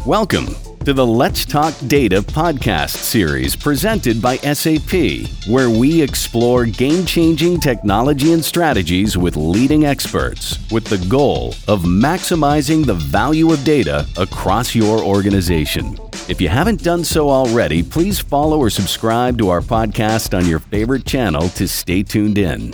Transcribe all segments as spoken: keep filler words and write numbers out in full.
Welcome to the Let's Talk Data podcast series presented by S A P, where we explore game-changing technology and strategies with leading experts with the goal of maximizing the value of data across your organization. If you haven't done so already, please follow or subscribe to our podcast on your favorite channel to stay tuned in.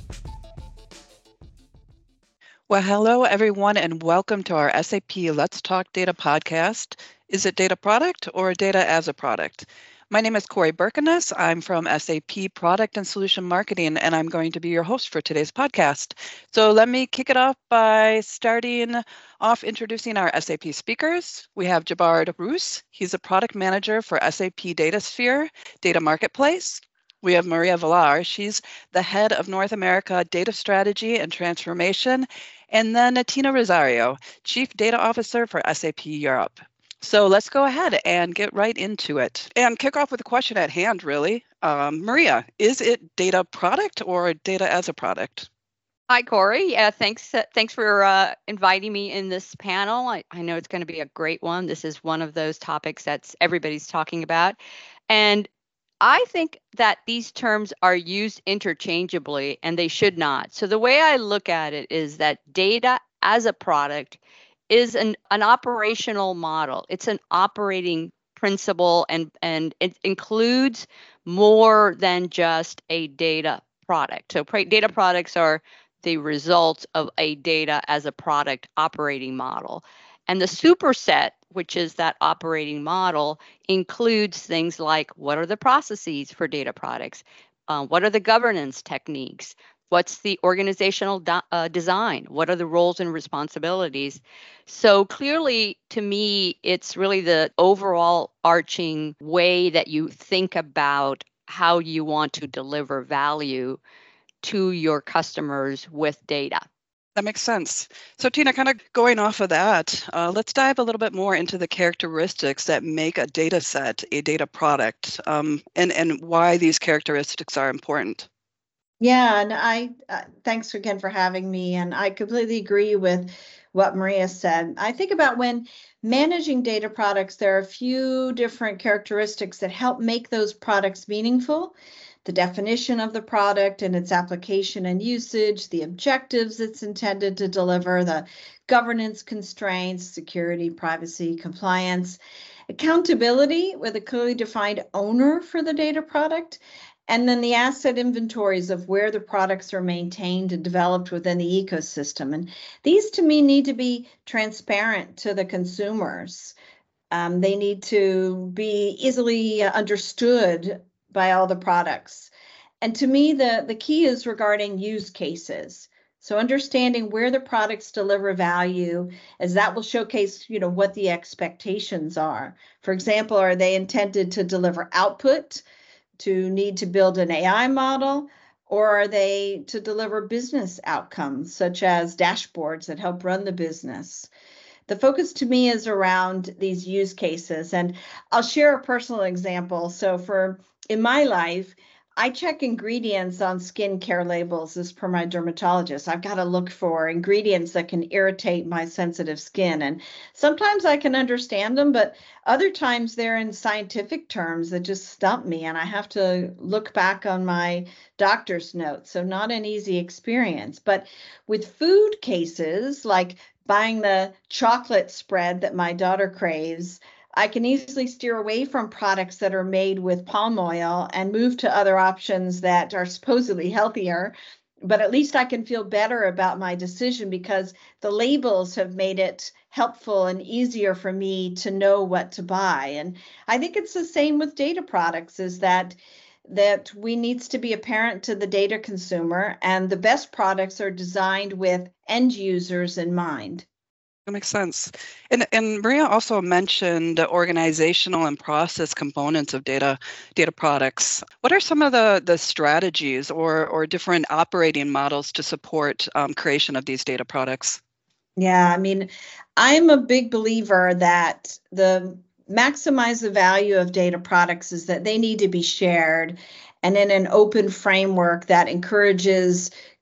Well, hello, everyone, and welcome to our S A P Let's Talk Data podcast. Is it data product or data as a product? My name is Corey Birkenes. I'm from S A P Product and Solution Marketing, and I'm going to be your host for today's podcast. So let me kick it off by starting off introducing our S A P speakers. We have Jabard Roos. He's a product manager for S A P DataSphere Data Marketplace. We have Maria Villar. She's the head of North America Data Strategy and Transformation. And then Tina Rosario, Chief Data Officer for S A P Europe. So let's go ahead and get right into it and kick off with a question at hand, really. Um, Maria, is it data product or data as a product? Hi, Corey. Yeah, thanks. Uh, thanks for uh, inviting me in this panel. I, I know it's going to be a great one. This is one of those topics that's everybody's talking about. And I think that these terms are used interchangeably and they should not. So the way I look at it is that data as a product is an, an operational model. It's an operating principle and, and it includes more than just a data product. So data products are the result of a data as a product operating model. And the superset, which is that operating model, includes things like what are the processes for data products? Uh, what are the governance techniques? What's the organizational do- uh, design? What are the roles and responsibilities? So clearly, to me, it's really the overall arching way that you think about how you want to deliver value to your customers with data. That makes sense. So Tina, kind of going off of that, uh, let's dive a little bit more into the characteristics that make a data set a data product um, and, and why these characteristics are important. Yeah, and I uh, thanks again for having me. And I completely agree with what Maria said. I think about when managing data products, there are a few different characteristics that help make those products meaningful. The definition of the product and its application and usage, the objectives it's intended to deliver, the governance constraints, security, privacy, compliance, accountability with a clearly defined owner for the data product, and then the asset inventories of where the products are maintained and developed within the ecosystem. And these, to me, need to be transparent to the consumers. Um, they need to be easily understood by all the products. And to me, the, the key is regarding use cases. So understanding where the products deliver value, as that will showcase, you know, what the expectations are. For example, are they intended to deliver output, to need to build an A I model, or are they to deliver business outcomes, such as dashboards that help run the business? The focus to me is around these use cases, and I'll share a personal example. So for in my life, I check ingredients on skincare labels as per my dermatologist. I've got to look for ingredients that can irritate my sensitive skin. And sometimes I can understand them, but other times they're in scientific terms that just stump me. And I have to look back on my doctor's notes. So not an easy experience. But with food cases, like buying the chocolate spread that my daughter craves, I can easily steer away from products that are made with palm oil and move to other options that are supposedly healthier. But at least I can feel better about my decision because the labels have made it helpful and easier for me to know what to buy. And I think it's the same with data products, is that that we needs to be apparent to the data consumer, and the best products are designed with end users in mind. That makes sense. And and Maria also mentioned organizational and process components of data data products. What are some of the, the strategies or, or different operating models to support um, creation of these data products? Yeah, I mean, I'm a big believer that the maximize the value of data products is that they need to be shared and in an open framework that encourages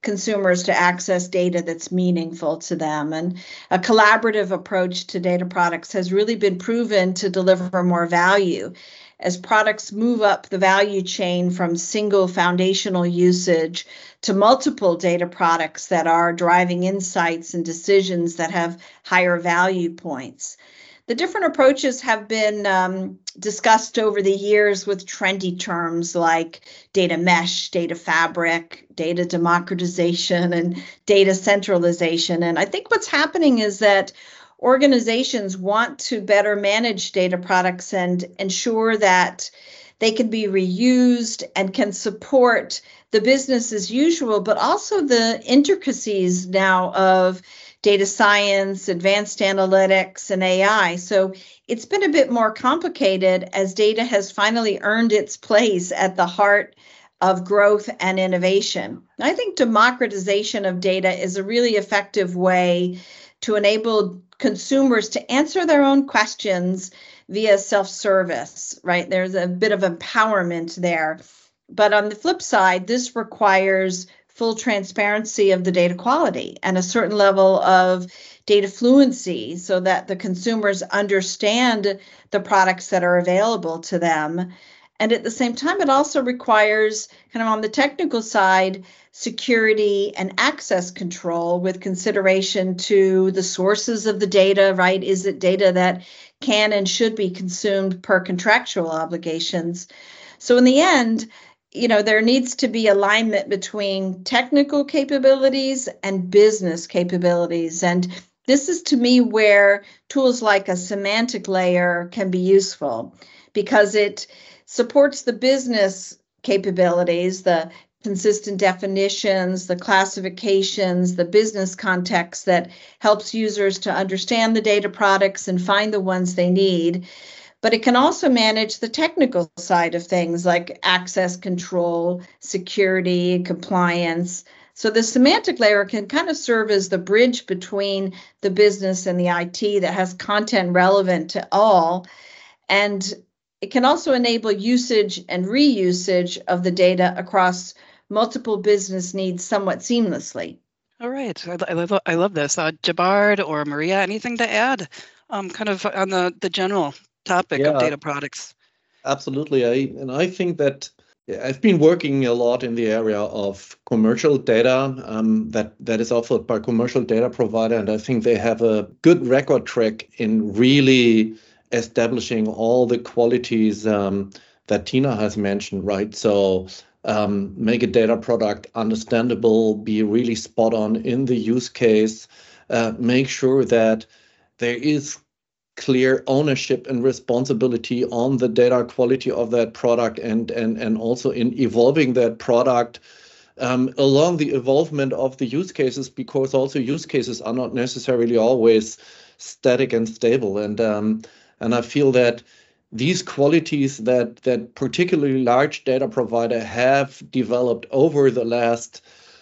consumers to access data that's meaningful to them. And a collaborative approach to data products has really been proven to deliver more value as products move up the value chain from single foundational usage to multiple data products that are driving insights and decisions that have higher value points. The different approaches have been um, discussed over the years with trendy terms like data mesh, data fabric, data democratization, and data centralization. And I think what's happening is that organizations want to better manage data products and ensure that they can be reused and can support the business as usual, but also the intricacies now of data science, advanced analytics, and A I. So it's been a bit more complicated as data has finally earned its place at the heart of growth and innovation. I think democratization of data is a really effective way to enable consumers to answer their own questions via self-service, right? There's a bit of empowerment there. But on the flip side, this requires full transparency of the data quality and a certain level of data fluency so that the consumers understand the products that are available to them. And at the same time, it also requires, kind of on the technical side, security and access control with consideration to the sources of the data, right? Is it data that can and should be consumed per contractual obligations? So in the end, you know, there needs to be alignment between technical capabilities and business capabilities. And this is, to me, where tools like a semantic layer can be useful because it supports the business capabilities, the consistent definitions, the classifications, the business context that helps users to understand the data products and find the ones they need. But it can also manage the technical side of things like access control, security, compliance. So the semantic layer can kind of serve as the bridge between the business and the I T that has content relevant to all. And it can also enable usage and reusage of the data across multiple business needs somewhat seamlessly. All right. I, I, love, I love this. Uh, Jabard or Maria, anything to add um, kind of on the, the general topic Yeah, of data products? absolutely. I, and I think that I've been working a lot in the area of commercial data um, that, that is offered by commercial data provider. And I think they have a good record track in really establishing all the qualities um, that Tina has mentioned, right? So um, make a data product understandable, be really spot on in the use case, uh, make sure that there is clear ownership and responsibility on the data quality of that product and and and also in evolving that product um, along the evolvement of the use cases, because also use cases are not necessarily always static and stable. And um, and I feel that these qualities that that particularly large data provider have developed over the last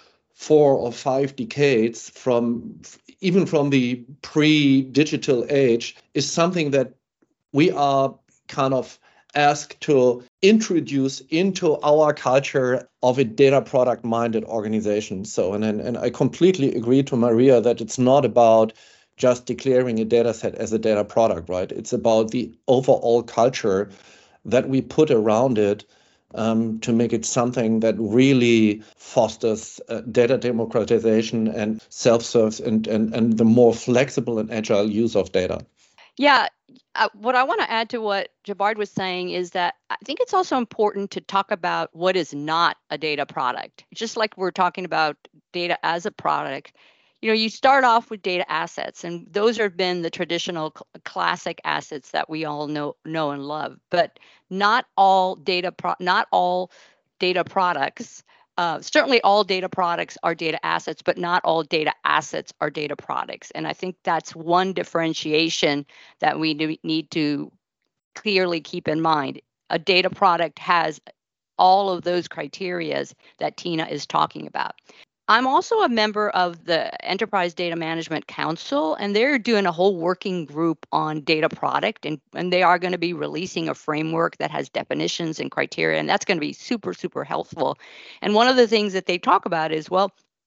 four or five decades, from even from the pre-digital age, is something that we are kind of asked to introduce into our culture of a data product minded organization. So, and, and, and I completely agree to Maria that it's not about just declaring a data set as a data product, right? It's about the overall culture that we put around it Um, to make it something that really fosters uh, data democratization and self-serve and, and, and the more flexible and agile use of data. Yeah, uh, what I want to add to what Jabard was saying is that I think it's also important to talk about what is not a data product. Just like we're talking about data as a product, you know, you start off with data assets, and those have been the traditional cl- classic assets that we all know know and love. But not all data pro- not all data products. Uh, certainly, all data products are data assets, but not all data assets are data products. And I think that's one differentiation that we do need to clearly keep in mind. A data product has all of those criteria that Tina is talking about. I'm also a member of the Enterprise Data Management Council, and they're doing a whole working group on data product, and, and they are going to be releasing a framework that has definitions and criteria, and that's going to be super, super helpful. And one of the things that they talk about is, well,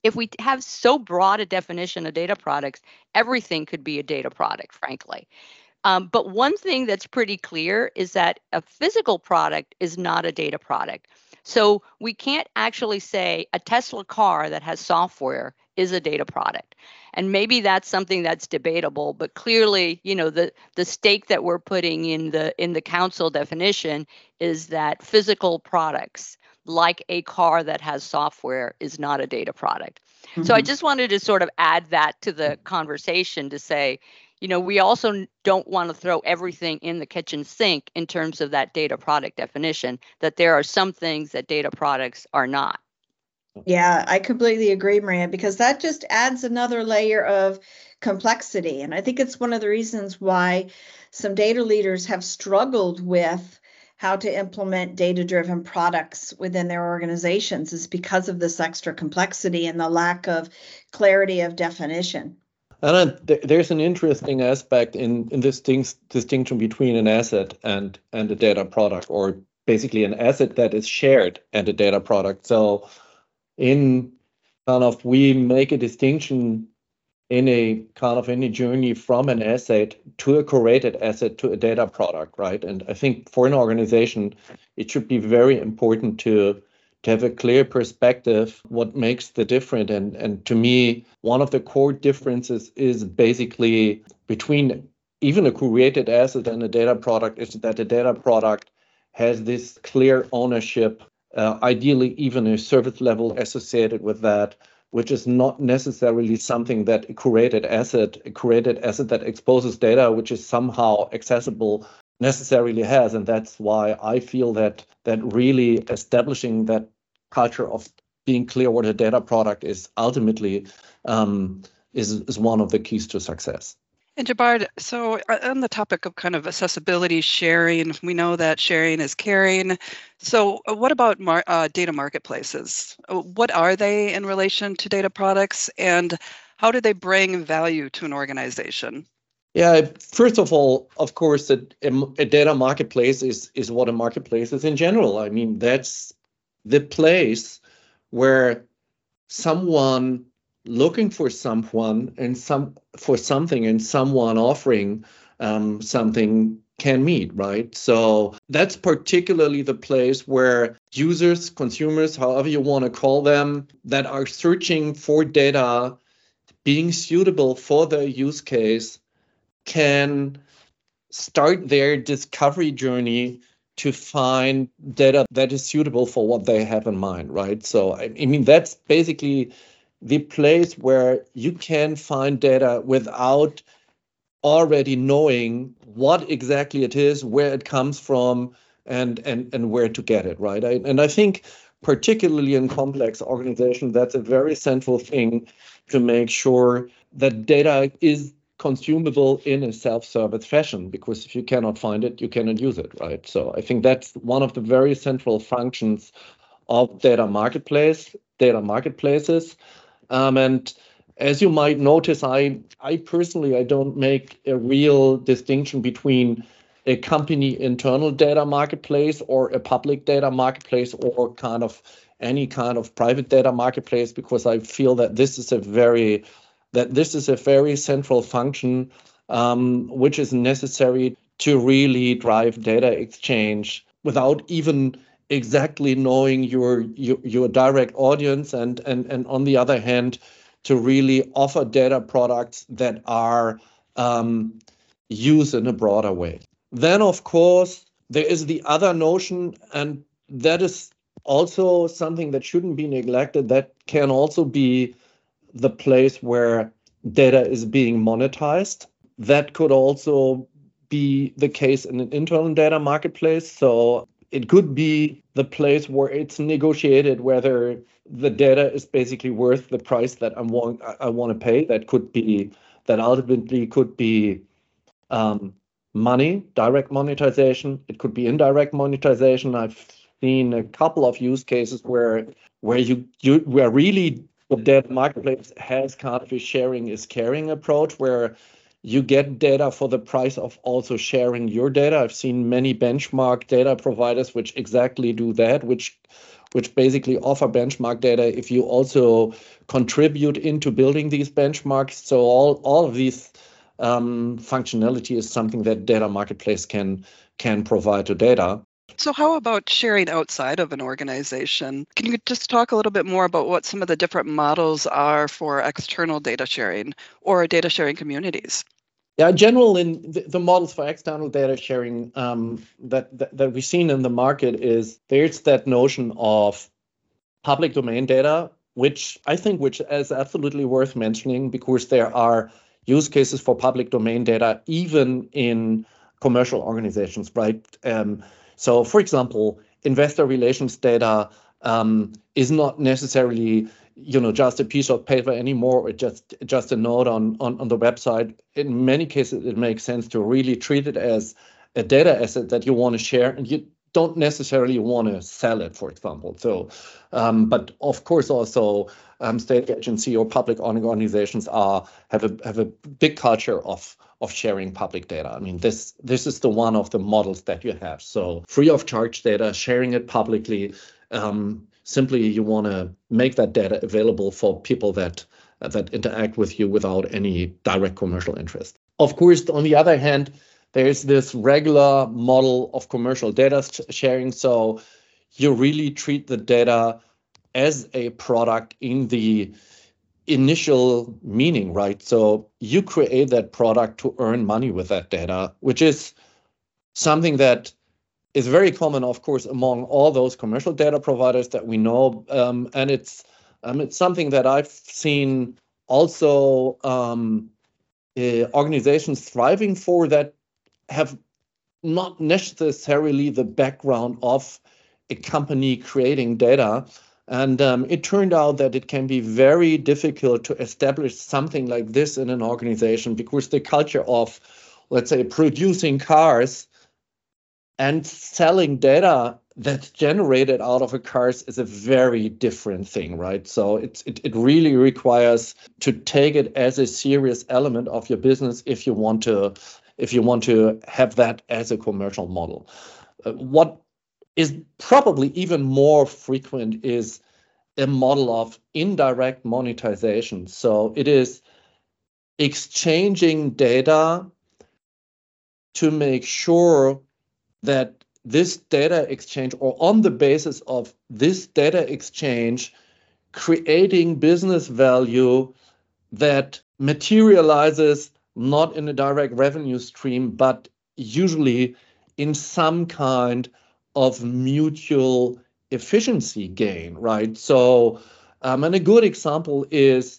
if we have so broad a definition of data products, everything could be a data product, frankly. Um, but one thing that's pretty clear is that a physical product is not a data product. So we can't actually say a Tesla car that has software is a data product. And maybe that's something that's debatable, but clearly, you know, the, the stake that we're putting in the in the council definition is that physical products like a car that has software is not a data product. Mm-hmm. So I just wanted to sort of add that to the conversation to say, you know, we also don't want to throw everything in the kitchen sink in terms of that data product definition, that there are some things that data products are not. Yeah, I completely agree, Maria, because that just adds another layer of complexity. And I think it's one of the reasons why some data leaders have struggled with how to implement data-driven products within their organizations, is because of this extra complexity and the lack of clarity of definition. And uh, th- there's an interesting aspect in, in this things, distinction between an asset and, and a data product, or basically an asset that is shared and a data product. So in kind of, we make a distinction in a kind of any journey from an asset to a curated asset to a data product, right? And I think for an organization, it should be very important to to have a clear perspective what makes the difference. And, and to me, one of the core differences is basically between even a curated asset and a data product is that the data product has this clear ownership, uh, ideally even a service level associated with that, which is not necessarily something that a curated asset, a curated asset that exposes data, which is somehow accessible, necessarily has. And that's why I feel that that really establishing that culture of being clear what a data product is ultimately um, is, is one of the keys to success. And Jabbar, so on the topic of kind of accessibility, sharing, we know that sharing is caring. So what about mar- uh, data marketplaces? What are they in relation to data products, and how do they bring value to an organization? Yeah, first of all, of course, a, a data marketplace is, is what a marketplace is in general. I mean, that's the place where someone looking for someone and some for something and someone offering um, something can meet, right? So that's particularly the place where users, consumers, however you want to call them, that are searching for data being suitable for their use case can start their discovery journey to find data that is suitable for what they have in mind, right? So, I mean, that's basically the place where you can find data without already knowing what exactly it is, where it comes from, and and and where to get it, right? I, and I think particularly in complex organizations, that's a very central thing to make sure that data is consumable in a self-service fashion, because if you cannot find it, you cannot use it, right? So I think that's one of the very central functions of data marketplace, data marketplaces. Um, and as you might notice, I, I personally, I don't make a real distinction between a company internal data marketplace or a public data marketplace or kind of any kind of private data marketplace, because I feel that this is a very, that this is a very central function um, which is necessary to really drive data exchange without even exactly knowing your, your your direct audience, and and and on the other hand, to really offer data products that are um, used in a broader way. Then, of course, there is the other notion, and that is also something that shouldn't be neglected. That can also be the place where data is being monetized. That could also be the case in an internal data marketplace. So it could be the place where it's negotiated whether the data is basically worth the price that I want I want to pay. That could be that ultimately could be um, money, direct monetization. It could be indirect monetization. I've seen a couple of use cases where where you you where really the data marketplace has kind of a sharing is caring approach, where you get data for the price of also sharing your data. I've seen many benchmark data providers which exactly do that, which which basically offer benchmark data if you also contribute into building these benchmarks. So all, all of these um, functionality is something that Data Marketplace can, can provide to data. So how about sharing outside of an organization? Can you just talk a little bit more about what some of the different models are for external data sharing or data sharing communities? Yeah, in general, in the, the models for external data sharing um, that, that that we've seen in the market is there's that notion of public domain data, which I think which is absolutely worth mentioning because there are use cases for public domain data even in commercial organizations, right? Um, so, for example, investor relations data um, is not necessarily you know, just a piece of paper anymore, or just just a note on, on, on the website. In many cases, it makes sense to really treat it as a data asset that you want to share, and you don't necessarily want to sell it, for example. So, um, but of course, also um, state agency or public organizations are have a have a big culture of of sharing public data. I mean, this this is the one of the models that you have. So, free of charge data, sharing it publicly. Um, Simply, you want to make that data available for people that uh, that interact with you without any direct commercial interest. Of course, on the other hand, there's this regular model of commercial data sharing. So you really treat the data as a product in the initial meaning, right? So you create that product to earn money with that data, which is something that is very common, of course, among all those commercial data providers that we know, um, and it's um, it's something that I've seen also um, uh, organizations thriving for that have not necessarily the background of a company creating data, and um, it turned out that it can be very difficult to establish something like this in an organization because the culture of, let's say, producing cars and selling data that's generated out of a cars is a very different thing, right? So it's, it, it really requires to take it as a serious element of your business if you want to if you want to have that as a commercial model. Uh, what is probably even more frequent is a model of indirect monetization. So it is exchanging data to make sure that this data exchange, or on the basis of this data exchange, creating business value that materializes not in a direct revenue stream, but usually in some kind of mutual efficiency gain, right? So, um, and a good example is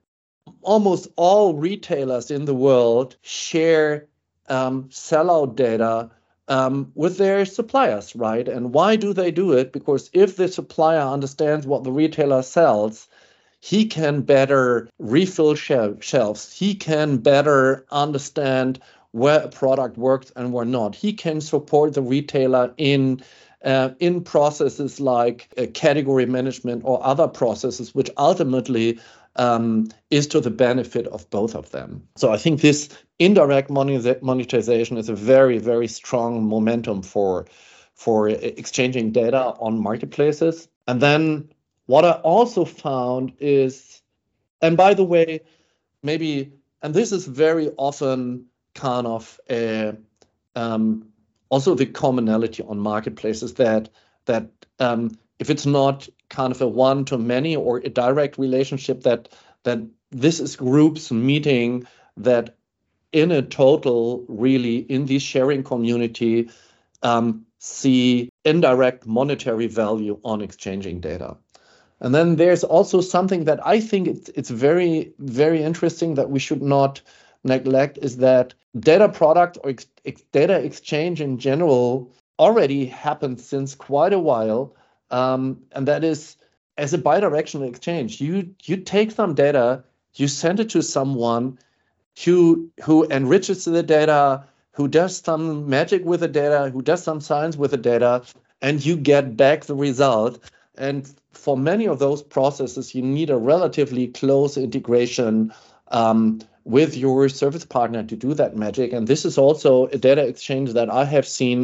almost all retailers in the world share um, sellout data Um, with their suppliers, right? And why do they do it? Because if the supplier understands what the retailer sells, he can better refill shel- shelves. He can better understand where a product works and where not. He can support the retailer in uh, in processes like uh, category management or other processes, which ultimately um, is to the benefit of both of them. So I think this indirect monetization is a very, very strong momentum for, for exchanging data on marketplaces. And then what I also found is, and by the way, maybe, and this is very often kind of a, um, also the commonality on marketplaces that, that um, if it's not kind of a one-to-many or a direct relationship, that that this is groups meeting that in a total, really, in this sharing community, um, see indirect monetary value on exchanging data. And then there's also something that I think it's, it's very, very interesting that we should not neglect, is that data product or ex- ex- data exchange in general already happened since quite a while. Um, and that is as a bidirectional exchange. You you take some data, you send it to someone who who enriches the data, who does some magic with the data, who does some science with the data, and you get back the result. And for many of those processes, you need a relatively close integration um, with your service partner to do that magic. And this is also a data exchange that I have seen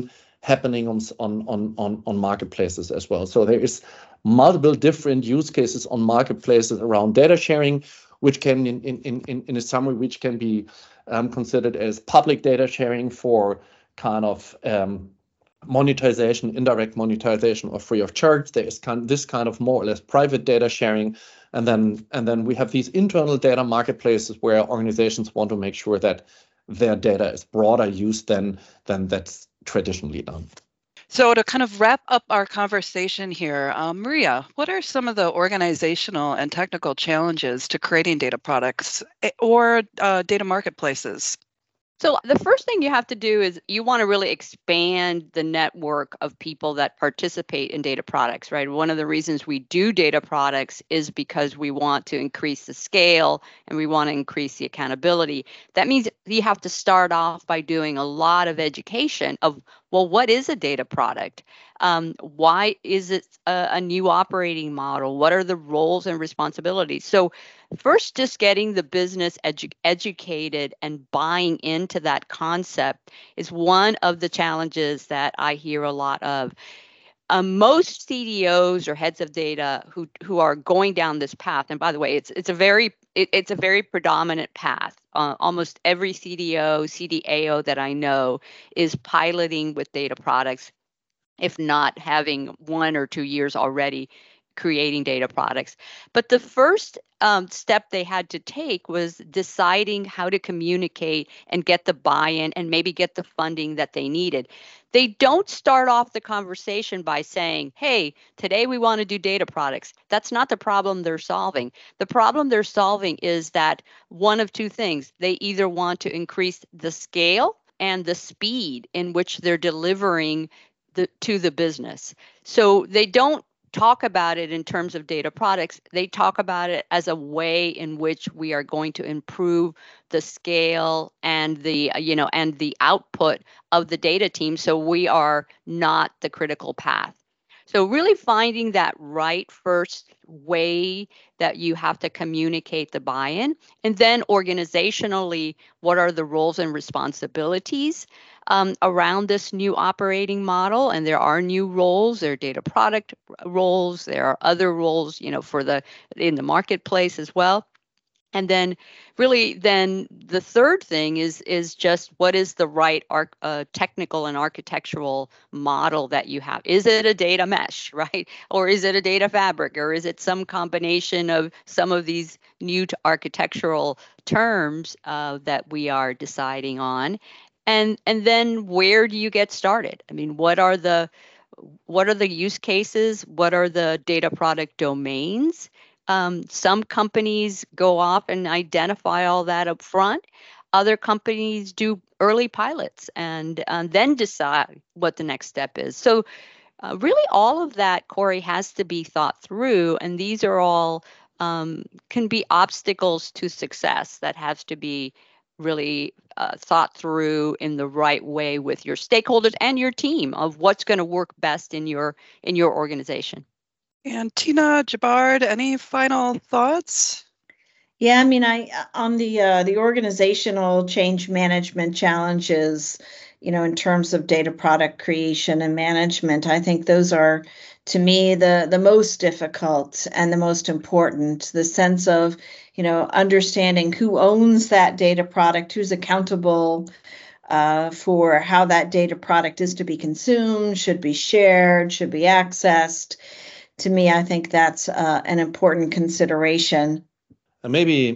happening on on on on marketplaces as well. So there is multiple different use cases on marketplaces around data sharing, which can, in in in in a summary, which can be um, considered as public data sharing for kind of um, monetization, indirect monetization, or free of charge. There is kind this kind of more or less private data sharing, and then and then we have these internal data marketplaces where organizations want to make sure that their data is broader used than than that's traditionally done. So to kind of wrap up our conversation here, um, Maria, what are some of the organizational and technical challenges to creating data products or uh, data marketplaces? So the first thing you have to do is you want to really expand the network of people that participate in data products, right? One of the reasons we do data products is because we want to increase the scale and we want to increase the accountability. That means you have to start off by doing a lot of education of, well, what is a data product? Um, why is it a, a new operating model? What are the roles and responsibilities? So first, just getting the business edu- educated and buying into that concept is one of the challenges that I hear a lot of. Um, most C D Os or heads of data who who are going down this path, and by the way, it's it's a very it, it's a very predominant path. Uh, almost every C D O, C D A O that I know is piloting with data products, if not having one or two years already creating data products. But the first um, step they had to take was deciding how to communicate and get the buy-in and maybe get the funding that they needed. They don't start off the conversation by saying, hey, today we want to do data products. That's not the problem they're solving. The problem they're solving is that one of two things. They either want to increase the scale and the speed in which they're delivering the, to the business. So they don't talk about it in terms of data products. They talk about it as a way in which we are going to improve the scale and the, you know, and the output of the data team. So we are not the critical path. So really finding that right first way that you have to communicate the buy-in, and then organizationally, what are the roles and responsibilities um, around this new operating model? And there are new roles. There are data product roles. There are other roles, you know, for the in the marketplace as well. And then really then the third thing is is just what is the right arch, uh, technical and architectural model that you have? Is it a data mesh, right? Or is it a data fabric? Or is it some combination of some of these new to architectural terms uh, that we are deciding on? And and then where do you get started? I mean, what are the what are the use cases? What are the data product domains? Um, some companies go off and identify all that up front. Other companies do early pilots and um, then decide what the next step is. So uh, really all of that, Corey, has to be thought through. And these are all um, can be obstacles to success that has to be really uh, thought through in the right way with your stakeholders and your team of what's going to work best in your in your organization. And Tina, Jabard, any final thoughts? Yeah, I mean, I on the uh, the organizational change management challenges, you know, in terms of data product creation and management, I think those are, to me, the the most difficult and the most important. The sense of, you know, understanding who owns that data product, who's accountable uh, for how that data product is to be consumed, should be shared, should be accessed. To me, I think that's uh, an important consideration. And maybe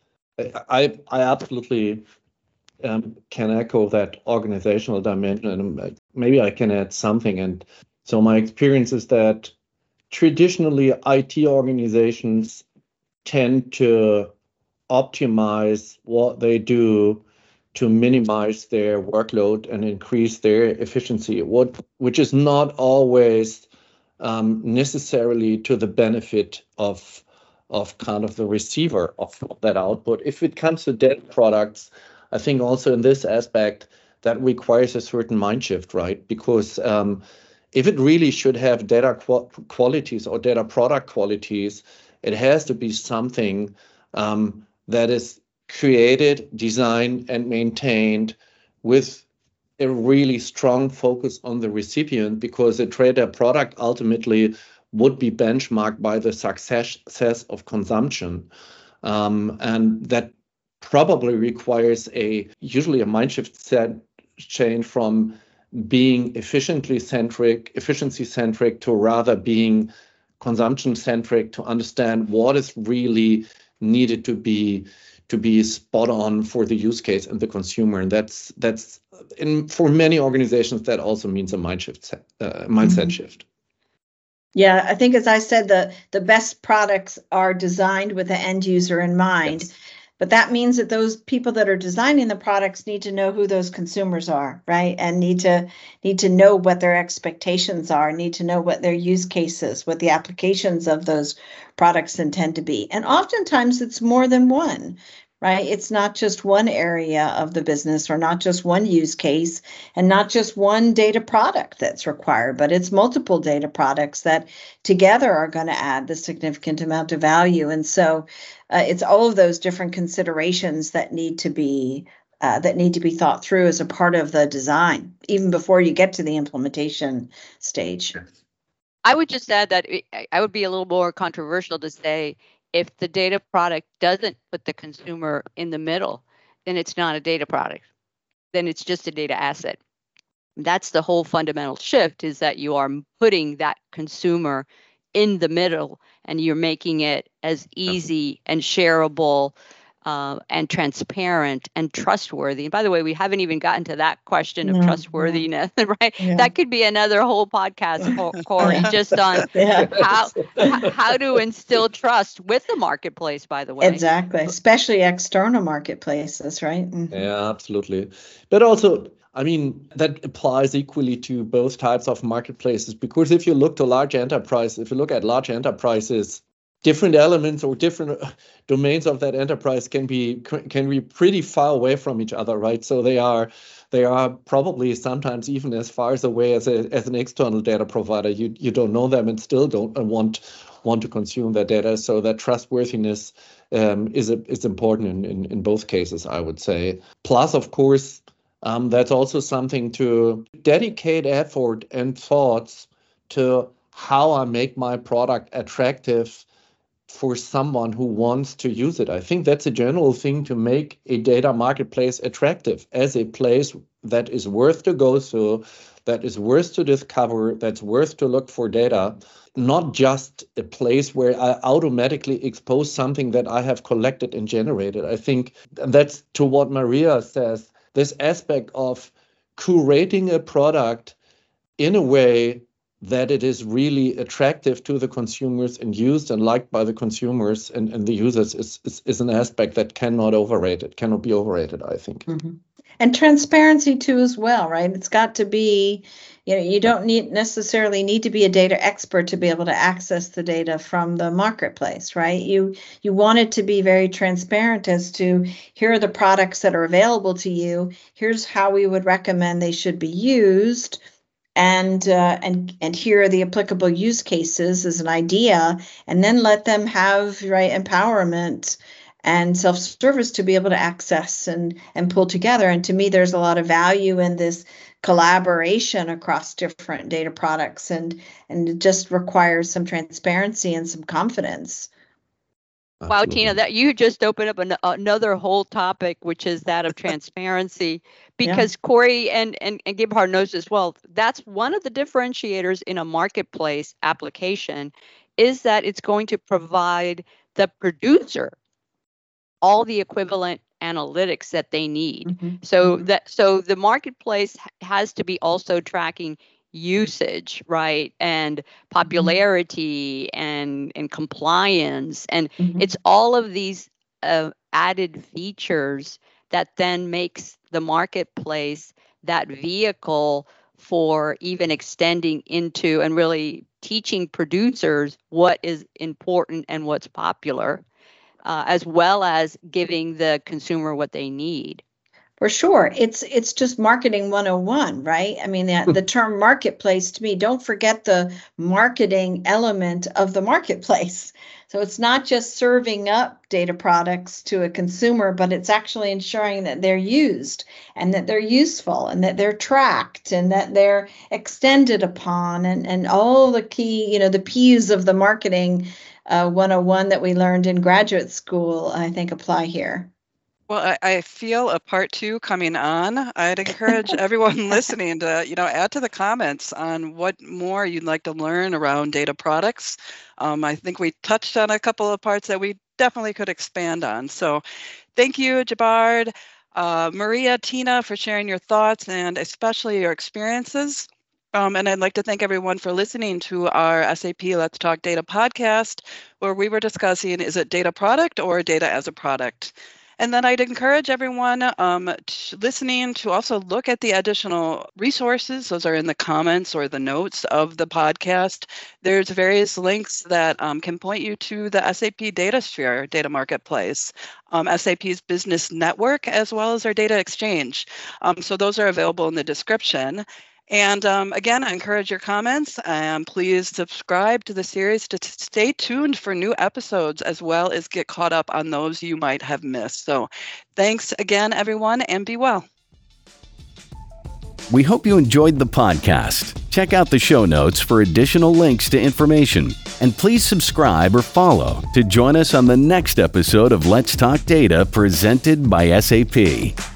I I absolutely um, can echo that organizational dimension, and maybe I can add something. And so my experience is that traditionally I T organizations tend to optimize what they do to minimize their workload and increase their efficiency, what which is not always um, necessarily to the benefit of of kind of the receiver of that output. If it comes to data products, I think also in this aspect that requires a certain mind shift, right? Because um, if it really should have data qu- qualities or data product qualities, it has to be something um, that is created, designed, and maintained with a really strong focus on the recipient, because a data product ultimately would be benchmarked by the success of consumption. Um, and that probably requires a usually a mindshift set change from being efficiently centric, efficiency centric to rather being consumption centric, to understand what is really needed to be to be spot on for the use case and the consumer. And that's that's in for many organizations that also means a mind shift, uh, mindset mm-hmm. shift. Yeah, I think, as I said, the the best products are designed with the end user in mind. Yes. But that means that those people that are designing the products need to know who those consumers are, right? And need to need to know what their expectations are, need to know what their use cases, what the applications of those products intend to be. And oftentimes it's more than one, right? It's not just one area of the business or not just one use case and not just one data product that's required, but it's multiple data products that together are going to add the significant amount of value. And so uh, it's all of those different considerations that need to be uh, that need to be thought through as a part of the design, even before you get to the implementation stage. I would just add that I would be a little more controversial to say, if the data product doesn't put the consumer in the middle, then it's not a data product. Then it's just a data asset. That's the whole fundamental shift, is that you are putting that consumer in the middle and you're making it as easy and shareable uh, and transparent and trustworthy. And by the way, we haven't even gotten to that question of no, trustworthiness, no. right? Yeah. That could be another whole podcast, Corey, just on yeah. how how to instill trust with the marketplace, by the way. Exactly, especially external marketplaces, right? Mm-hmm. Yeah, absolutely. But also, I mean, that applies equally to both types of marketplaces, because if you look to large enterprises, if you look at large enterprises, different elements or different domains of that enterprise can be can be pretty far away from each other, right? So they are they are probably sometimes even as far as away as a, as an external data provider. You you don't know them and still don't want want to consume their data. So that trustworthiness um, is a, is important in, in in both cases, I would say. Plus, of course, um, that's also something to dedicate effort and thoughts to how I make my product attractive for someone who wants to use it. I think that's a general thing to make a data marketplace attractive as a place that is worth to go through, that is worth to discover, that's worth to look for data, not just a place where I automatically expose something that I have collected and generated. I think that's to what Maria says, this aspect of curating a product in a way that it is really attractive to the consumers and used and liked by the consumers and, and the users is, is, is an aspect that cannot overrated, cannot be overrated, I think. Mm-hmm. And transparency too as well, right? It's got to be, you know, you don't need necessarily need to be a data expert to be able to access the data from the marketplace, right? You you want it to be very transparent as to, here are the products that are available to you, here's how we would recommend they should be used. And uh, and and here are the applicable use cases as an idea, and then let them have right empowerment and self-service to be able to access and and pull together. And to me, there's a lot of value in this collaboration across different data products, and and it just requires some transparency and some confidence. Wow, Tina, that you just opened up an, another whole topic, which is that of transparency, because yeah. Corey and, and, and Gebhard knows as well, that's one of the differentiators in a marketplace application, is that it's going to provide the producer all the equivalent analytics that they need. Mm-hmm. So mm-hmm. that so the marketplace has to be also tracking usage, right, and popularity mm-hmm. and and compliance, and mm-hmm. it's all of these uh, added features that then makes the marketplace that vehicle for even extending into and really teaching producers what is important and what's popular, uh, as well as giving the consumer what they need. For sure. It's it's just marketing one oh one, right? I mean, the, the term marketplace, to me, don't forget the marketing element of the marketplace. So So it's not just serving up data products to a consumer, but it's actually ensuring that they're used and that they're useful and that they're tracked and that they're extended upon, and, and all the key, you know, the P's of the marketing uh, one oh one that we learned in graduate school, I think apply here. Well, I, I feel a part two coming on. I'd encourage everyone listening to, you know, add to the comments on what more you'd like to learn around data products. Um, I think we touched on a couple of parts that we definitely could expand on. So thank you, Jabard, uh, Maria, Tina, for sharing your thoughts and especially your experiences. Um, and I'd like to thank everyone for listening to our S A P Let's Talk Data podcast, where we were discussing, is it data product or data as a product? And then I'd encourage everyone um, to listening to also look at the additional resources. Those are in the comments or the notes of the podcast. There's various links that um, can point you to the S A P DataSphere data marketplace, um, S A P's business network, as well as our data exchange. Um, so those are available in the description. And um, again, I encourage your comments, and please subscribe to the series to t- stay tuned for new episodes, as well as get caught up on those you might have missed. So thanks again, everyone, and be well. We hope you enjoyed the podcast. Check out the show notes for additional links to information. And please subscribe or follow to join us on the next episode of Let's Talk Data, presented by S A P.